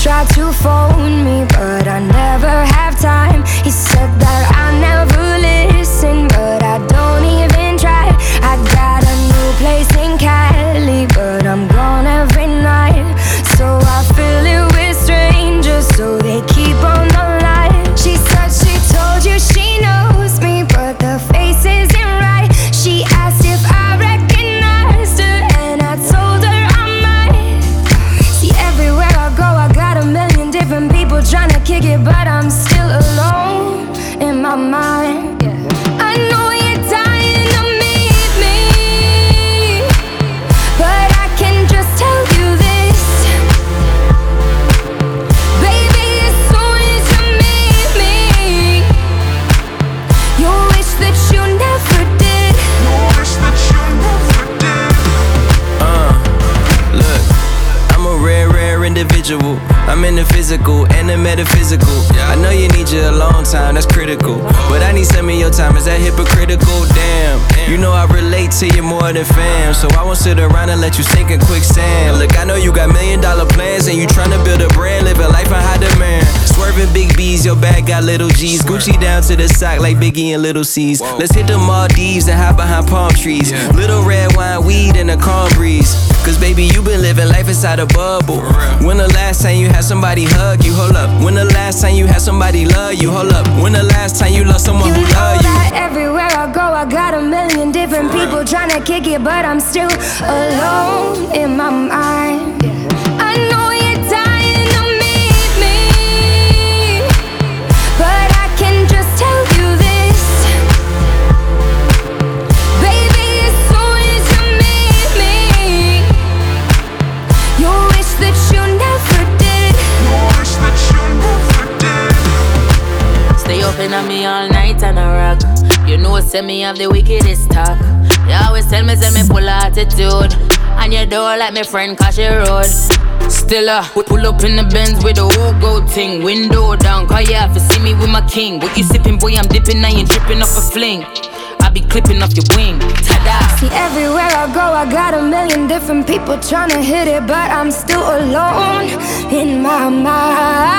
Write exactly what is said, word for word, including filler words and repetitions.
tried to phone me, but I never have time. He said that I never listen, but I don't even try. I got a new place in Cali, but I'm gone every night. So I fill it with strangers, so they keep on the line. She said she told you she knows me, but the face isn't right. She asked if I recognized her, and I told her I might. See, everywhere I go, I got a million different people trying to kick it, but I'm still alone in my mind. Yeah. I know you're dying to meet me, but I can just tell you this, baby, as soon as you meet me, you'll wish that you never did. You'll wish that you never did. Uh, look, I'm a rare, rare individual. I'm in the physical and the metaphysical. I know you need your alone time, that's critical, but I need some of your time, is that hypocritical? Damn, you know I relate to you more than fam, so I won't sit around and let you sink in quicksand. Look, I know you got million dollar plans and you tryna build a brand, living life in high demand. Swerving big B's, your bag got little G's. Gucci down to the sock like Biggie and Little C's. Let's hit the Maldives and hide behind palm trees. Little red wine, weed, and a calm breeze. Cause baby, you been living life inside a bubble. When the last time you had somebody hug you? Hold up. When the last time you had somebody love you? Hold up. When the last time you loved someone who loved you? That everywhere I go, I got a million different people trying to kick it, but I'm still alone in my mind. I know you're dying to meet me, but I can just tell you this, baby, as soon as you meet me, you'll wish that you never did. You'll wish that you never did. Stay open on me all night and a rock. You know, send me have the wickedest talk. You always tell me, say me full of attitude, and you don't like me friend cause she road. Still uh, pull up in the Benz with the whole gold thing. Window down, cause you have to see me with my king. What you sipping, boy, I'm dipping, I ain't tripping off a fling. I be clipping off your wing, ta-da. See, everywhere I go, I got a million different people trying to hit it, but I'm still alone in my mind.